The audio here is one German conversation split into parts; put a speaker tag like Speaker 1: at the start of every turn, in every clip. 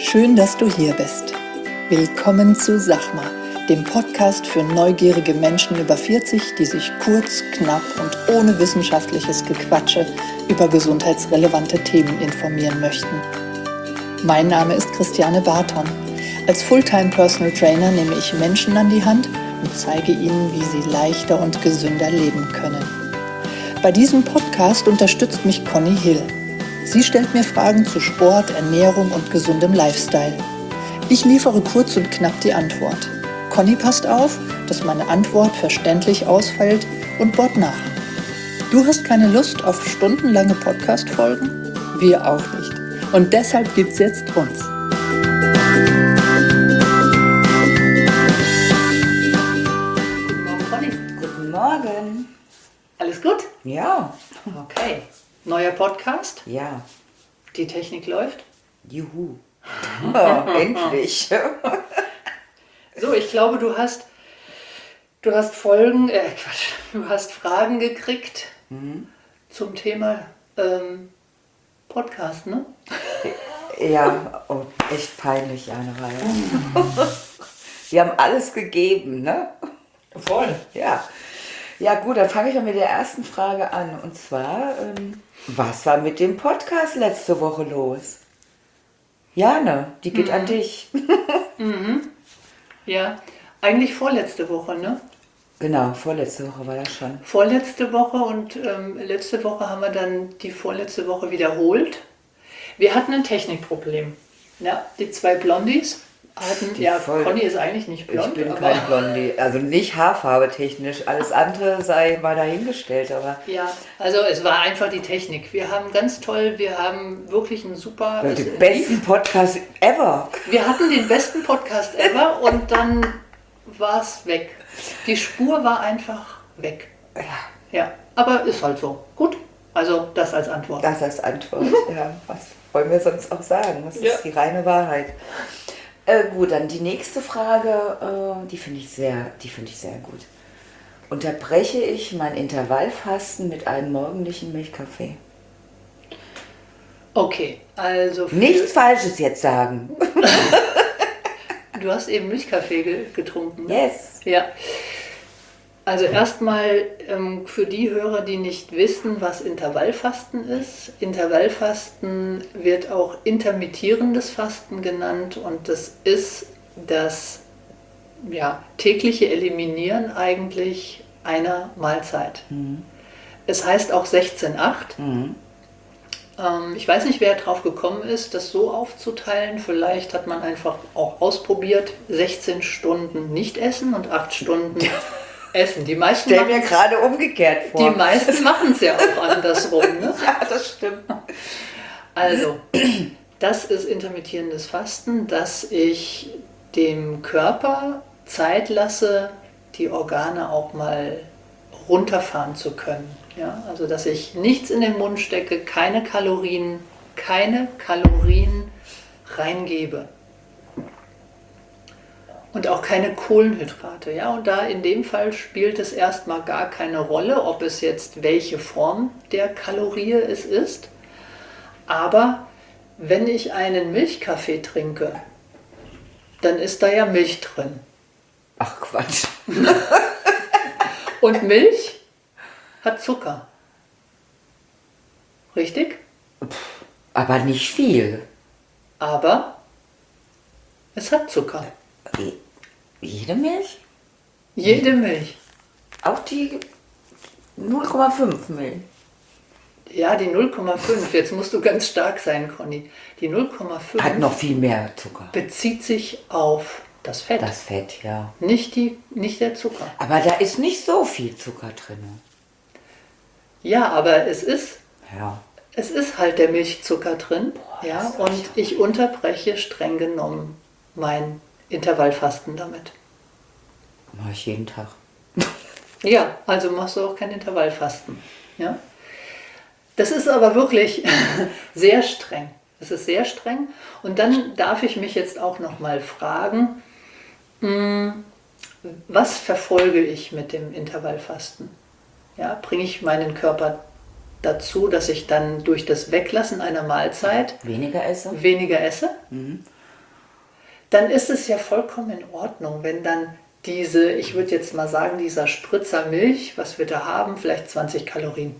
Speaker 1: Schön, dass du hier bist. Willkommen zu Sachma, dem Podcast für neugierige Menschen über 40, die sich kurz, knapp und ohne wissenschaftliches Gequatsche über gesundheitsrelevante Themen informieren möchten. Mein Name ist Christiane Barton. Als Fulltime Personal Trainer nehme ich Menschen an die Hand und zeige ihnen, wie sie leichter und gesünder leben können. Bei diesem Podcast unterstützt mich Conny Hill. Sie stellt mir Fragen zu Sport, Ernährung und gesundem Lifestyle. Ich liefere kurz und knapp die Antwort. Conny passt auf, dass meine Antwort verständlich ausfällt und bohrt nach. Du hast keine Lust auf stundenlange Podcast-Folgen? Wir auch nicht. Und deshalb gibt's jetzt uns. Guten Morgen, Conny.
Speaker 2: Guten Morgen.
Speaker 1: Alles gut?
Speaker 2: Ja.
Speaker 1: Okay. Neuer Podcast?
Speaker 2: Ja.
Speaker 1: Die Technik läuft?
Speaker 2: Juhu. Oh, endlich.
Speaker 1: So, ich glaube, du hast Fragen gekriegt zum Thema Podcast, ne?
Speaker 2: Ja, oh, echt peinlich, eine Reihe. Wir haben alles gegeben, ne?
Speaker 1: Voll.
Speaker 2: Ja. Ja gut, dann fange ich mal mit der ersten Frage an. Und zwar, was war mit dem Podcast letzte Woche los? Jane, die geht an dich.
Speaker 1: Ja, eigentlich vorletzte Woche, ne?
Speaker 2: Genau, vorletzte Woche war das schon.
Speaker 1: Vorletzte Woche und letzte Woche haben wir dann die vorletzte Woche wiederholt. Wir hatten ein Technikproblem. Ja, die zwei Blondies hatten, Conny ist eigentlich nicht blond.
Speaker 2: Ich bin kein Blondie, also nicht Haarfarbe technisch, alles andere sei mal dahingestellt, aber...
Speaker 1: Ja, also es war einfach die Technik. Wir haben wirklich einen super...
Speaker 2: Den besten Podcast ever.
Speaker 1: Wir hatten den besten Podcast ever und dann war es weg. Die Spur war einfach weg. Ja, aber ist halt so. Gut, also das als Antwort.
Speaker 2: Das als Antwort, ja. Was wollen wir sonst auch sagen? Das ist die reine Wahrheit. Gut, dann die nächste Frage, die finde ich sehr gut. Unterbreche ich mein Intervallfasten mit einem morgendlichen Milchkaffee?
Speaker 1: Okay, also...
Speaker 2: Nichts Falsches jetzt sagen.
Speaker 1: Du hast eben Milchkaffee getrunken, ne?
Speaker 2: Yes.
Speaker 1: Ja. Also erstmal für die Hörer, die nicht wissen, was Intervallfasten ist. Intervallfasten wird auch intermittierendes Fasten genannt und das ist das tägliche Eliminieren eigentlich einer Mahlzeit. Es heißt auch 16-8. Ich weiß nicht, wer drauf gekommen ist, das so aufzuteilen. Vielleicht hat man einfach auch ausprobiert, 16 Stunden nicht essen und 8 Stunden essen. Die meisten
Speaker 2: stell mir gerade umgekehrt vor.
Speaker 1: Die meisten machen es ja auch andersrum. Ne?
Speaker 2: Ja, das stimmt.
Speaker 1: Also, das ist intermittierendes Fasten, dass ich dem Körper Zeit lasse, die Organe auch mal runterfahren zu können. Ja? Also, dass ich nichts in den Mund stecke, keine Kalorien reingebe. Und auch keine Kohlenhydrate. Ja? Und da in dem Fall spielt es erstmal gar keine Rolle, ob es jetzt welche Form der Kalorie es ist. Aber wenn ich einen Milchkaffee trinke, dann ist da ja Milch drin.
Speaker 2: Ach Quatsch.
Speaker 1: Und Milch hat Zucker. Richtig?
Speaker 2: Aber nicht viel.
Speaker 1: Aber es hat Zucker.
Speaker 2: Jede Milch?
Speaker 1: Jede Milch.
Speaker 2: Auch die 0,5 Milch?
Speaker 1: Ja, die 0,5. Jetzt musst du ganz stark sein, Conny. Die 0,5
Speaker 2: hat noch viel mehr Zucker.
Speaker 1: Bezieht sich auf das Fett.
Speaker 2: Das Fett, ja.
Speaker 1: Nicht der Zucker.
Speaker 2: Aber da ist nicht so viel Zucker drin.
Speaker 1: Ja, aber es ist halt der Milchzucker drin.
Speaker 2: Boah,
Speaker 1: ja, und ich unterbreche streng genommen mein Intervallfasten damit.
Speaker 2: Mache ich jeden Tag.
Speaker 1: Ja, also machst du auch kein Intervallfasten. Ja? Das ist aber wirklich sehr streng. Das ist sehr streng. Und dann darf ich mich jetzt auch noch mal fragen, was verfolge ich mit dem Intervallfasten? Ja, bringe ich meinen Körper dazu, dass ich dann durch das Weglassen einer Mahlzeit
Speaker 2: weniger esse?
Speaker 1: Weniger esse? dann ist es ja vollkommen in Ordnung, wenn dann diese, ich würde jetzt mal sagen, dieser Spritzer Milch, was wir da haben, vielleicht 20 Kalorien.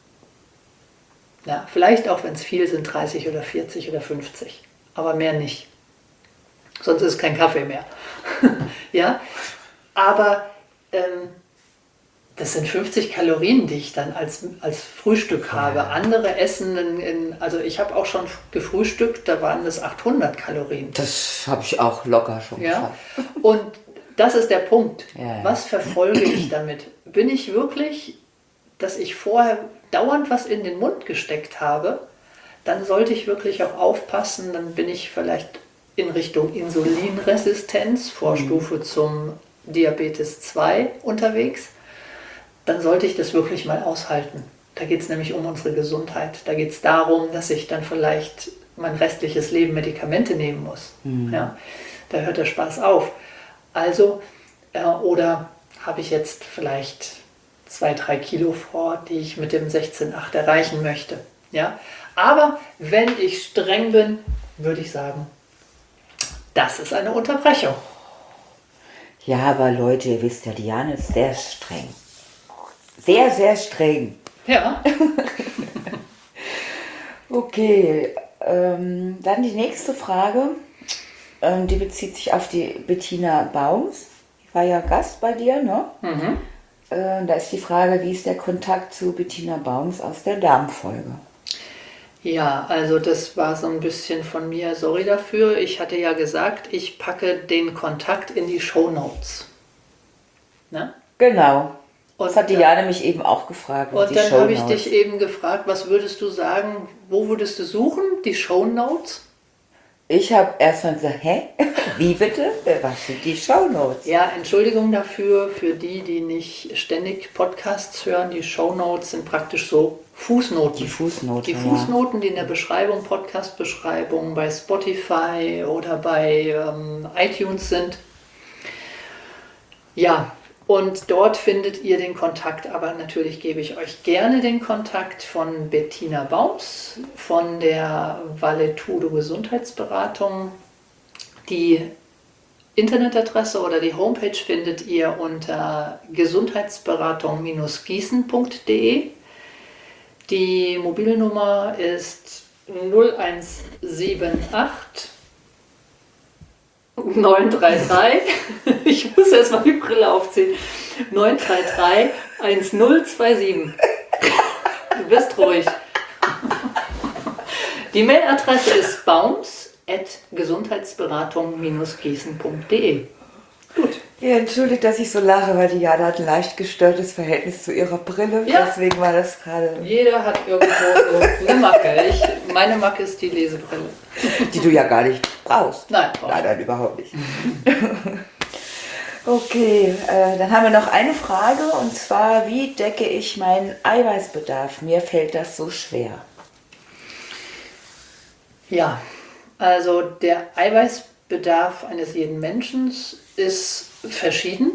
Speaker 1: Ja, vielleicht auch, wenn es viel sind, 30 oder 40 oder 50, aber mehr nicht. Sonst ist es kein Kaffee mehr. Ja, aber das sind 50 Kalorien, die ich dann als Frühstück habe. Andere essen, also ich habe auch schon gefrühstückt, da waren das 800 Kalorien.
Speaker 2: Das habe ich auch locker schon geschafft.
Speaker 1: Und das ist der Punkt.
Speaker 2: Ja.
Speaker 1: Was verfolge ich damit? Bin ich wirklich, dass ich vorher dauernd was in den Mund gesteckt habe, dann sollte ich wirklich auch aufpassen, dann bin ich vielleicht in Richtung Insulinresistenz, Vorstufe zum Diabetes 2 unterwegs. Dann sollte ich das wirklich mal aushalten. Da geht es nämlich um unsere Gesundheit. Da geht es darum, dass ich dann vielleicht mein restliches Leben Medikamente nehmen muss. Ja, da hört der Spaß auf. Also, oder habe ich jetzt vielleicht 2-3 Kilo vor, die ich mit dem 16,8 erreichen möchte. Ja? Aber wenn ich streng bin, würde ich sagen, das ist eine Unterbrechung.
Speaker 2: Ja, aber Leute, ihr wisst ja, Diane ist sehr streng. Sehr, sehr streng.
Speaker 1: Ja.
Speaker 2: Okay, dann die nächste Frage. Die bezieht sich auf die Bettina Baums. Die war ja Gast bei dir, ne?
Speaker 1: Mhm.
Speaker 2: Da ist die Frage, wie ist der Kontakt zu Bettina Baums aus der Darmfolge?
Speaker 1: Ja, also das war so ein bisschen von mir, sorry dafür. Ich hatte ja gesagt, ich packe den Kontakt in die Shownotes. Ne?
Speaker 2: Genau.
Speaker 1: Und
Speaker 2: Das hat Diane mich eben auch gefragt.
Speaker 1: Und dann habe ich dich eben gefragt, was würdest du sagen, wo würdest du suchen? Die Shownotes?
Speaker 2: Ich habe erst mal gesagt, hä? Wie bitte? Was sind die Shownotes?
Speaker 1: Ja, Entschuldigung dafür, für die, die nicht ständig Podcasts hören. Die Shownotes sind praktisch so Fußnoten.
Speaker 2: Die Fußnoten.
Speaker 1: Die Fußnoten, die in der Beschreibung, Podcast-Beschreibung bei Spotify oder bei iTunes sind. Ja, und dort findet ihr den Kontakt, aber natürlich gebe ich euch gerne den Kontakt von Bettina Baums, von der Valetudo Gesundheitsberatung. Die Internetadresse oder die Homepage findet ihr unter gesundheitsberatung-gießen.de. Die Mobilnummer ist 0178 933, ich muss erst mal die Brille aufziehen, 933 1027. Du bist ruhig. Die Mailadresse ist baums@gesundheitsberatung-gießen.de. Gut.
Speaker 2: Ja, entschuldigt, dass ich so lache, weil Diana hat ein leicht gestörtes Verhältnis zu ihrer Brille.
Speaker 1: Ja.
Speaker 2: Deswegen war das gerade...
Speaker 1: Jeder hat irgendwo so eine Macke. Meine Macke ist die Lesebrille.
Speaker 2: Die du ja gar nicht brauchst.
Speaker 1: Nein,
Speaker 2: Nein, überhaupt nicht. Okay, dann haben wir noch eine Frage, und zwar, wie decke ich meinen Eiweißbedarf? Mir fällt das so schwer.
Speaker 1: Ja, also der Eiweißbedarf eines jeden Menschen ist verschieden.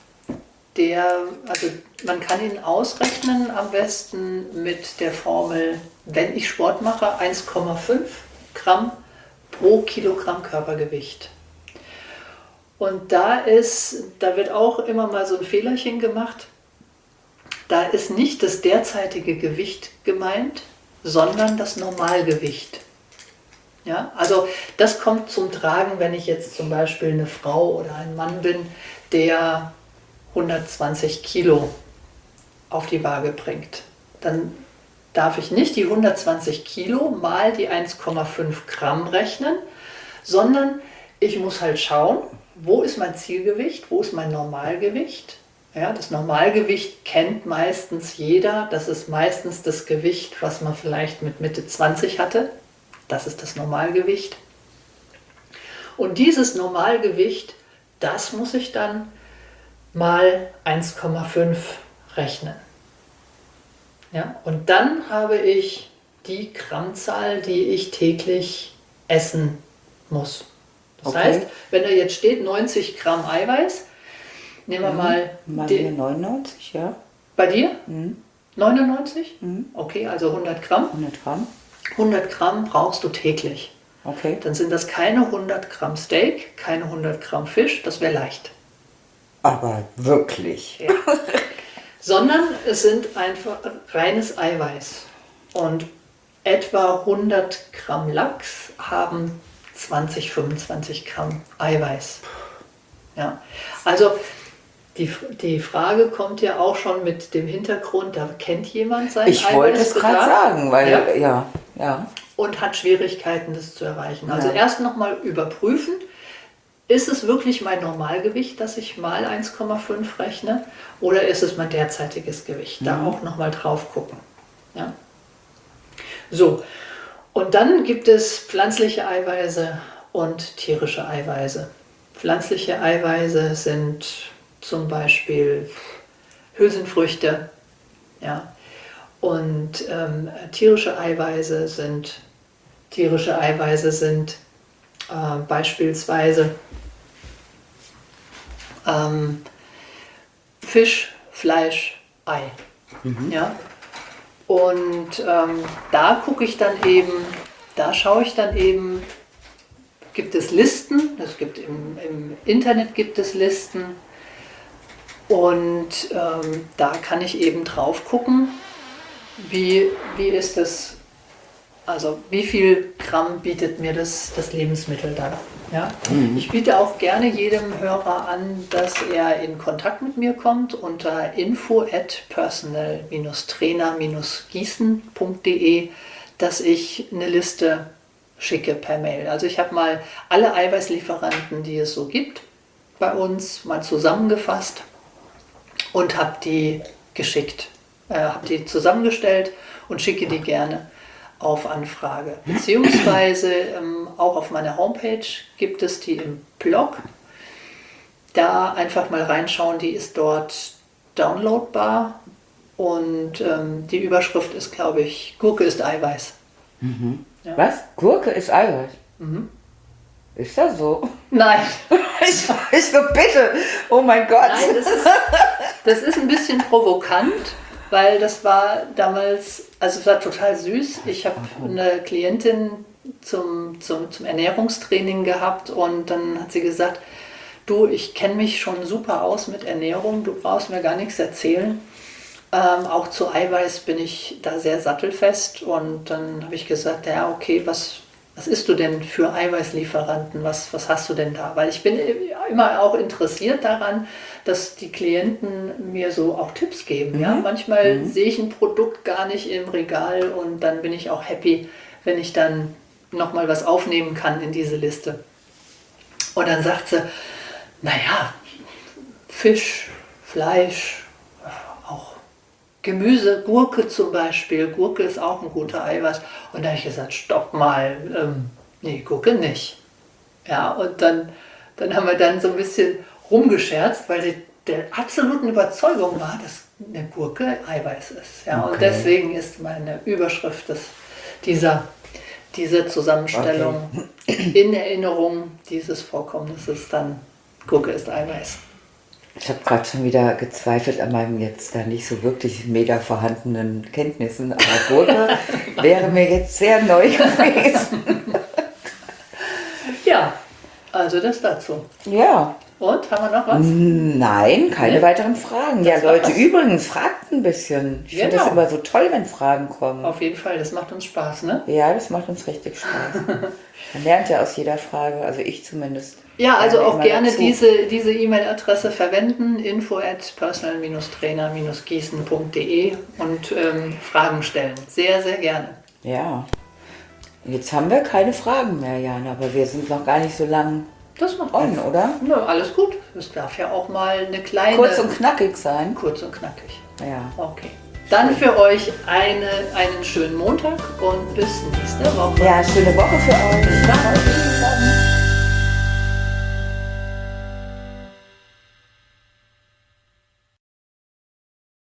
Speaker 1: Also man kann ihn ausrechnen am besten mit der Formel, wenn ich Sport mache, 1,5 Gramm pro Kilogramm Körpergewicht. Und da wird auch immer mal so ein Fehlerchen gemacht. Da ist nicht das derzeitige Gewicht gemeint, sondern das Normalgewicht. Ja, also das kommt zum Tragen, wenn ich jetzt zum Beispiel eine Frau oder ein Mann bin, der 120 Kilo auf die Waage bringt. Dann darf ich nicht die 120 Kilo mal die 1,5 Gramm rechnen, sondern ich muss halt schauen, wo ist mein Zielgewicht, wo ist mein Normalgewicht. Ja, das Normalgewicht kennt meistens jeder, das ist meistens das Gewicht, was man vielleicht mit Mitte 20 hatte. Das ist das Normalgewicht. Und dieses Normalgewicht, das muss ich dann mal 1,5 rechnen. Ja, und dann habe ich die Grammzahl, die ich täglich essen muss. Das heißt, wenn da jetzt steht 90 Gramm Eiweiß, nehmen wir mal...
Speaker 2: Bei mir 99, ja.
Speaker 1: Bei dir? 99?
Speaker 2: Mhm.
Speaker 1: Okay, also 100 Gramm.
Speaker 2: 100 Gramm.
Speaker 1: 100 Gramm brauchst du täglich.
Speaker 2: Okay.
Speaker 1: dann sind das keine 100 Gramm Steak, keine 100 Gramm Fisch, das wäre leicht.
Speaker 2: Aber wirklich.
Speaker 1: Ja. Sondern es sind einfach reines Eiweiß. Und etwa 100 Gramm Lachs haben 20, 25 Gramm Eiweiß. Ja. Also die Frage kommt ja auch schon mit dem Hintergrund, da kennt jemand sein
Speaker 2: Ich wollte es gerade sagen, weil ja.
Speaker 1: Und hat Schwierigkeiten, das zu erreichen. Also erst nochmal überprüfen, ist es wirklich mein Normalgewicht, dass ich mal 1,5 rechne, oder ist es mein derzeitiges Gewicht? Da auch nochmal drauf gucken. Ja. So, und dann gibt es pflanzliche Eiweiße und tierische Eiweiße. Pflanzliche Eiweiße sind zum Beispiel Hülsenfrüchte, ja, und tierische Eiweiße sind beispielsweise Fisch, Fleisch, Ei. Ja? Und da schaue ich dann eben, gibt es Listen, im Internet gibt es Listen, und da kann ich eben drauf gucken, wie ist das, also wie viel Gramm bietet mir das Lebensmittel dann. Ja? Ich biete auch gerne jedem Hörer an, dass er in Kontakt mit mir kommt unter info@personal-trainer-gießen.de, dass ich eine Liste schicke per Mail. Also ich habe mal alle Eiweißlieferanten, die es so gibt, bei uns mal zusammengefasst und habe die geschickt, habe die zusammengestellt und schicke die gerne auf Anfrage. Beziehungsweise auch auf meiner Homepage gibt es die im Blog. Da einfach mal reinschauen, die ist dort downloadbar, und die Überschrift ist, glaube ich, Gurke ist Eiweiß. Ja.
Speaker 2: Was? Gurke ist Eiweiß? Ist das so?
Speaker 1: Nein.
Speaker 2: Ich so, bitte, oh mein Gott.
Speaker 1: Nein, das ist ein bisschen provokant, weil das war damals, also es war total süß. Ich habe eine Klientin zum Ernährungstraining gehabt, und dann hat sie gesagt, du, ich kenne mich schon super aus mit Ernährung, du brauchst mir gar nichts erzählen. Auch zu Eiweiß bin ich da sehr sattelfest, und dann habe ich gesagt, ja okay, was isst du denn für Eiweißlieferanten, was hast du denn da? Weil ich bin immer auch interessiert daran, dass die Klienten mir so auch Tipps geben. Ja? Manchmal sehe ich ein Produkt gar nicht im Regal, und dann bin ich auch happy, wenn ich dann nochmal was aufnehmen kann in diese Liste. Und dann sagt sie, naja, Fisch, Fleisch, auch Gemüse, Gurke zum Beispiel. Gurke ist auch ein guter Eiweiß. Und da habe ich gesagt, stopp mal, nee, Gurke nicht. Ja, und dann haben wir dann so ein bisschen rumgescherzt, weil sie der absoluten Überzeugung war, dass eine Gurke Eiweiß ist. Ja, okay. Und deswegen ist meine Überschrift dieser Zusammenstellung in Erinnerung dieses Vorkommnisses dann Gurke ist Eiweiß.
Speaker 2: Ich habe gerade schon wieder gezweifelt an meinen jetzt da nicht so wirklich mega vorhandenen Kenntnissen, aber Gurke wäre mir jetzt sehr neu gewesen.
Speaker 1: Ja, also das dazu.
Speaker 2: Ja.
Speaker 1: Und, haben wir noch was?
Speaker 2: Nein, keine weiteren Fragen.
Speaker 1: Das
Speaker 2: ja, Leute, übrigens, fragt ein bisschen. Ich finde das
Speaker 1: Genau.
Speaker 2: immer so toll, wenn Fragen kommen.
Speaker 1: Auf jeden Fall, das macht uns Spaß, ne?
Speaker 2: Ja, das macht uns richtig Spaß. Man lernt ja aus jeder Frage, also ich zumindest.
Speaker 1: Ja, also auch gerne
Speaker 2: dazu.
Speaker 1: diese E-Mail-Adresse verwenden, info@personal-trainer-gießen.de, und Fragen stellen. Sehr, sehr gerne.
Speaker 2: Ja. Jetzt haben wir keine Fragen mehr, Jana, aber wir sind noch gar nicht so lang
Speaker 1: Das macht
Speaker 2: on, oder?
Speaker 1: Nö, alles gut. Es darf ja auch mal eine kleine...
Speaker 2: Kurz und knackig sein.
Speaker 1: Kurz und knackig.
Speaker 2: Ja.
Speaker 1: Okay. Dann für euch einen schönen Montag und bis nächste Woche.
Speaker 2: Ja, schöne Woche für euch.
Speaker 1: Bis dann.